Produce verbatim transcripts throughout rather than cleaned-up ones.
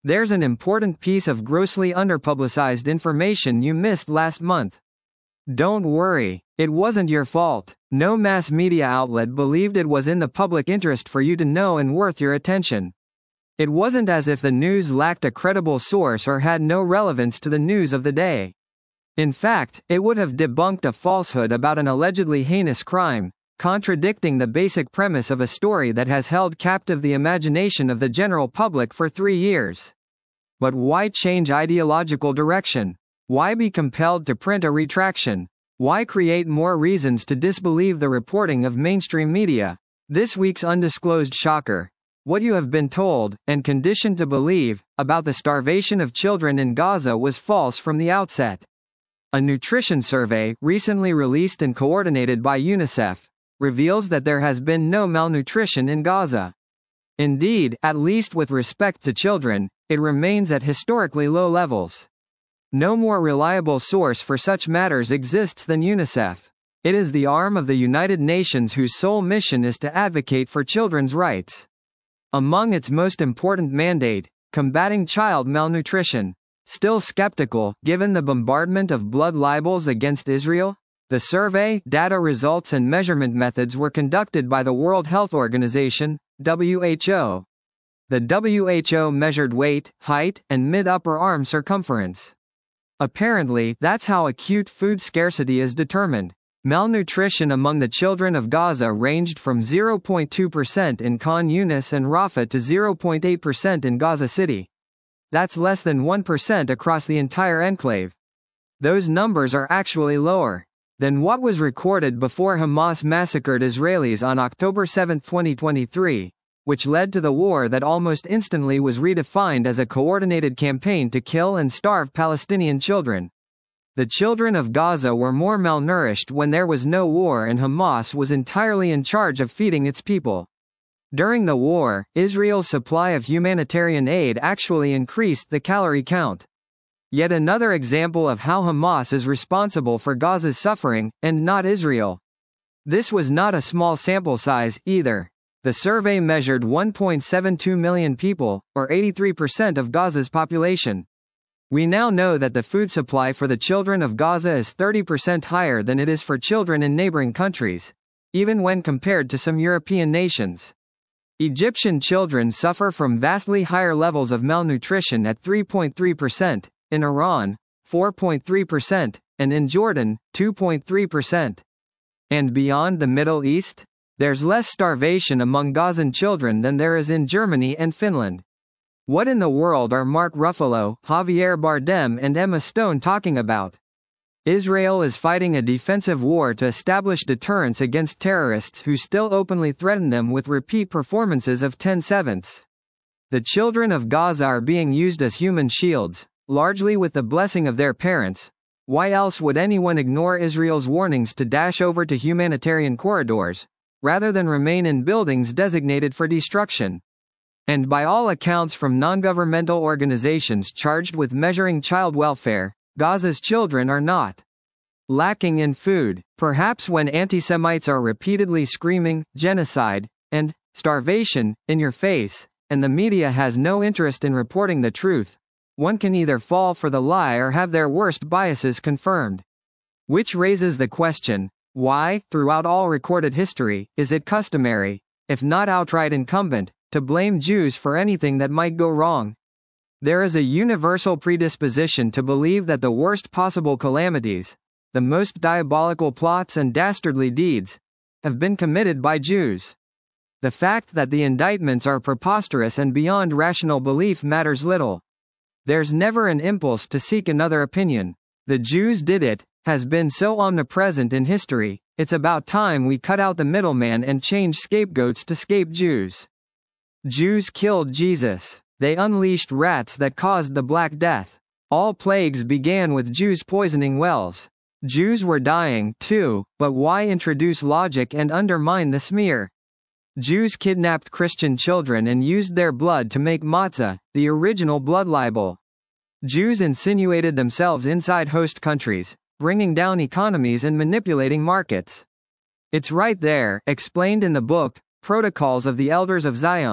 There's an important piece of grossly underpublicized information you missed last month. Don't worry, it wasn't your fault. No mass media outlet believed it was in the public interest for you to know and worth your attention. It wasn't as if the news lacked a credible source or had no relevance to the news of the day. In fact, it would have debunked a falsehood about an allegedly heinous crime, contradicting the basic premise of a story that has held captive the imagination of the general public for three years. But why change ideological direction? Why be compelled to print a retraction? Why create more reasons to disbelieve the reporting of mainstream media? This week's undisclosed shocker: what you have been told, and conditioned to believe, about the starvation of children in Gaza was false from the outset. A nutrition survey, recently released and coordinated by UNICEF, reveals that there has been no malnutrition in Gaza. Indeed, at least with respect to children, it remains at historically low levels. No more reliable source for such matters exists than UNICEF. It is the arm of the United Nations whose sole mission is to advocate for children's rights. Among its most important mandate, combating child malnutrition. Still skeptical, given the bombardment of blood libels against Israel? The survey, data results and measurement methods were conducted by the World Health Organization, W H O. The W H O measured weight, height, and mid-upper arm circumference. Apparently, that's how acute food scarcity is determined. Malnutrition among the children of Gaza ranged from zero point two percent in Khan Yunis and Rafah to zero point eight percent in Gaza City. That's less than one percent across the entire enclave. Those numbers are actually lower than what was recorded before Hamas massacred Israelis on October seventh twenty twenty-three, which led to the war that almost instantly was redefined as a coordinated campaign to kill and starve Palestinian children. The children of Gaza were more malnourished when there was no war and Hamas was entirely in charge of feeding its people. During the war, Israel's supply of humanitarian aid actually increased the calorie count. Yet another example of how Hamas is responsible for Gaza's suffering, and not Israel. This was not a small sample size, either. The survey measured one point seven two million people, or eighty-three percent of Gaza's population. We now know that the food supply for the children of Gaza is thirty percent higher than it is for children in neighboring countries, even when compared to some European nations. Egyptian children suffer from vastly higher levels of malnutrition at three point three percent, in Iran, four point three percent, and in Jordan, two point three percent. And beyond the Middle East? There's less starvation among Gazan children than there is in Germany and Finland. What in the world are Mark Ruffalo, Javier Bardem and Emma Stone talking about? Israel is fighting a defensive war to establish deterrence against terrorists who still openly threaten them with repeat performances of ten sevenths. The children of Gaza are being used as human shields, largely with the blessing of their parents. Why else would anyone ignore Israel's warnings to dash over to humanitarian corridors, rather than remain in buildings designated for destruction? And by all accounts from non-governmental organizations charged with measuring child welfare, Gaza's children are not lacking in food. Perhaps when anti-Semites are repeatedly screaming genocide and starvation in your face, and the media has no interest in reporting the truth, one can either fall for the lie or have their worst biases confirmed. Which raises the question, why, throughout all recorded history, is it customary, if not outright incumbent, to blame Jews for anything that might go wrong? There is a universal predisposition to believe that the worst possible calamities, the most diabolical plots and dastardly deeds, have been committed by Jews. The fact that the indictments are preposterous and beyond rational belief matters little. There's never an impulse to seek another opinion. The Jews did it has been so omnipresent in history, it's about time we cut out the middleman and change scapegoats to scape Jews. Jews killed Jesus. They unleashed rats that caused the Black Death. All plagues began with Jews poisoning wells. Jews were dying, too, but why introduce logic and undermine the smear? Jews kidnapped Christian children and used their blood to make matzah, the original blood libel. Jews insinuated themselves inside host countries, bringing down economies and manipulating markets. It's right there, explained in the book, Protocols of the Elders of Zion,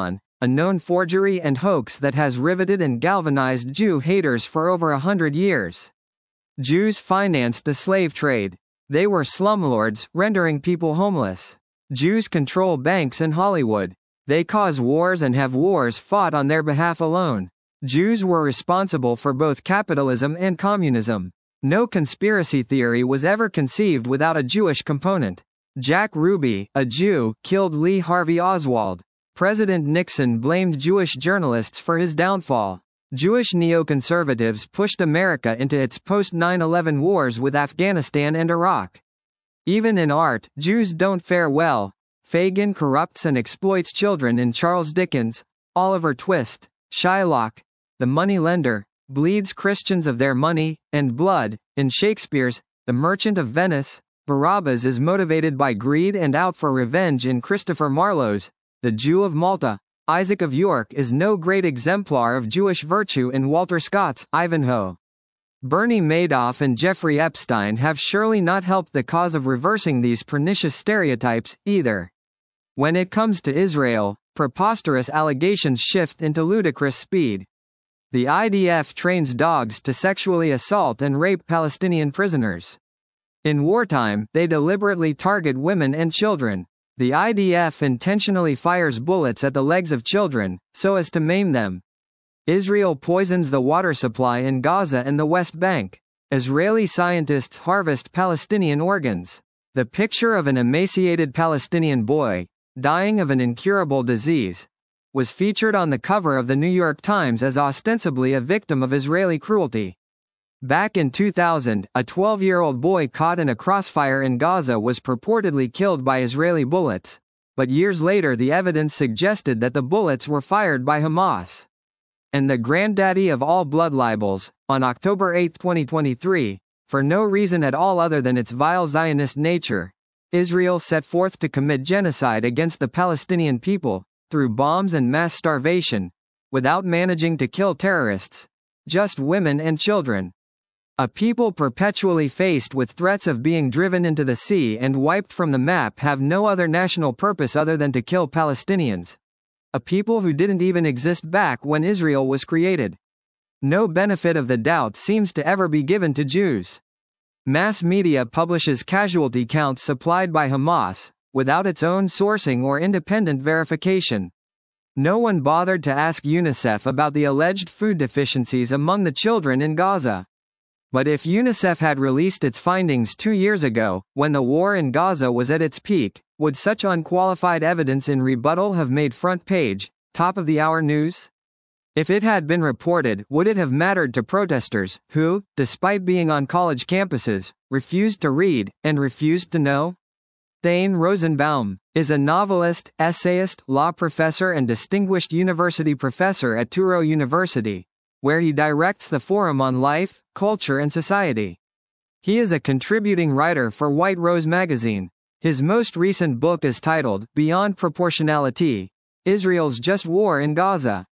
a known forgery and hoax that has riveted and galvanized Jew haters for over a hundred years. Jews financed the slave trade. They were slumlords, rendering people homeless. Jews control banks in Hollywood. They cause wars and have wars fought on their behalf alone. Jews were responsible for both capitalism and communism. No conspiracy theory was ever conceived without a Jewish component. Jack Ruby, a Jew, killed Lee Harvey Oswald. President Nixon blamed Jewish journalists for his downfall. Jewish neoconservatives pushed America into its post nine eleven wars with Afghanistan and Iraq. Even in art, Jews don't fare well. Fagin corrupts and exploits children in Charles Dickens. Oliver Twist, Shylock, the moneylender, bleeds Christians of their money and blood. In Shakespeare's The Merchant of Venice, Barabbas is motivated by greed and out for revenge. In Christopher Marlowe's The Jew of Malta, Isaac of York is no great exemplar of Jewish virtue. In Walter Scott's Ivanhoe, Bernie Madoff and Jeffrey Epstein have surely not helped the cause of reversing these pernicious stereotypes, either. When it comes to Israel, preposterous allegations shift into ludicrous speed. The I D F trains dogs to sexually assault and rape Palestinian prisoners. In wartime, they deliberately target women and children. The I D F intentionally fires bullets at the legs of children, so as to maim them. Israel poisons the water supply in Gaza and the West Bank. Israeli scientists harvest Palestinian organs. The picture of an emaciated Palestinian boy, dying of an incurable disease, was featured on the cover of the New York Times as ostensibly a victim of Israeli cruelty. Back in two thousand, a twelve-year-old boy caught in a crossfire in Gaza was purportedly killed by Israeli bullets, but years later the evidence suggested that the bullets were fired by Hamas. And the granddaddy of all blood libels, on October eighth twenty twenty-three, for no reason at all other than its vile Zionist nature, Israel set forth to commit genocide against the Palestinian people, through bombs and mass starvation, without managing to kill terrorists, just women and children. A people perpetually faced with threats of being driven into the sea and wiped from the map have no other national purpose other than to kill Palestinians. A people who didn't even exist back when Israel was created. No benefit of the doubt seems to ever be given to Jews. Mass media publishes casualty counts supplied by Hamas, without its own sourcing or independent verification. No one bothered to ask UNICEF about the alleged food deficiencies among the children in Gaza. But if UNICEF had released its findings two years ago, when the war in Gaza was at its peak, would such unqualified evidence in rebuttal have made front page, top of the hour news? If it had been reported, would it have mattered to protesters, who, despite being on college campuses, refused to read, and refused to know? Thane Rosenbaum is a novelist, essayist, law professor and distinguished university professor at Touro University, where he directs the Forum on Life, Culture and Society. He is a contributing writer for White Rose magazine. His most recent book is titled, Beyond Proportionality: Israel's Just War in Gaza.